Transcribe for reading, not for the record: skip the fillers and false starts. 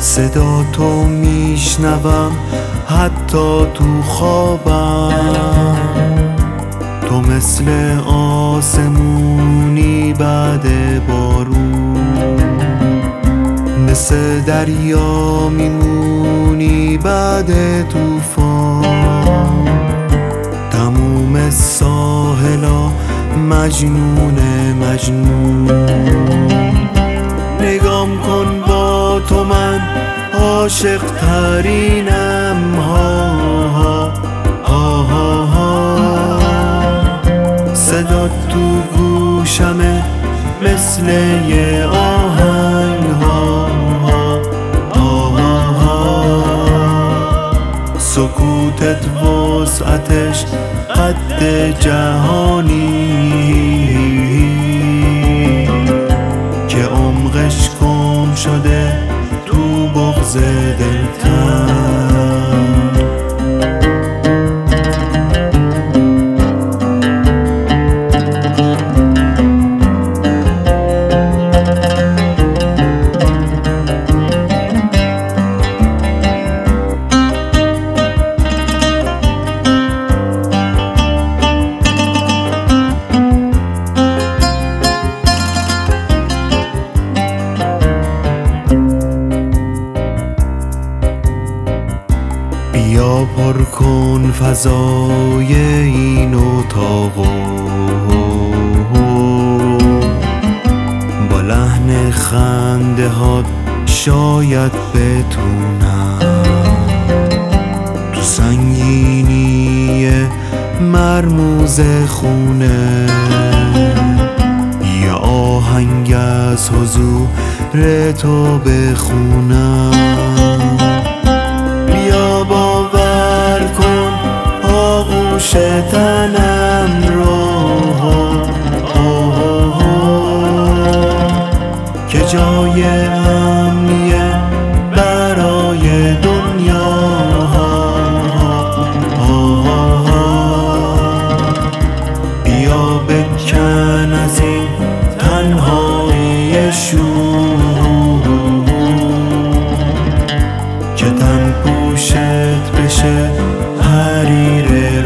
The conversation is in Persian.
صدا تو میشنوم حتی تو خوابم. تو مثل آسمونی بعد بارون، مثل دریا میمونی بعد طوفان. تموم ساحلا مجنون نگام کن با تو من عاشق ترینم. صدا تو گوشمه مثل یه آهنگ. سکوتت وسعتش قد جهانی که عمقش گم شده تو بغض دلتن. بیا پر کن فضای این اتاقو، با لحن خنده هات شاید بتونم تو سنگینی مرموز خونه یه آهنگ از حضور تو بخونم. بیا باور کن آغوش تنم رو که جای امنیه برای دنیا. بیا بکن از این تنهایی شور که تن پوشت بشه حریر